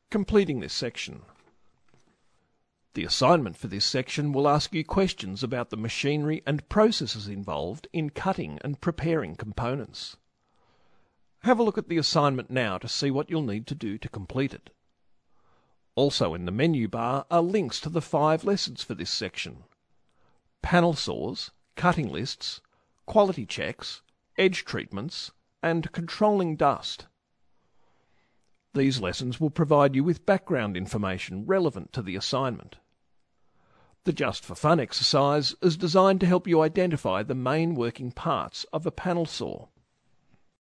Completing this section. The assignment for this section will ask you questions about the machinery and processes involved in cutting and preparing components. Have a look at the assignment now to see what you'll need to do to complete it. Also in the menu bar are links to the 5 lessons for this section: panel saws, cutting lists, quality checks, edge treatments, and controlling dust. These lessons will provide you with background information relevant to the assignment. The Just for Fun exercise is designed to help you identify the main working parts of a panel saw.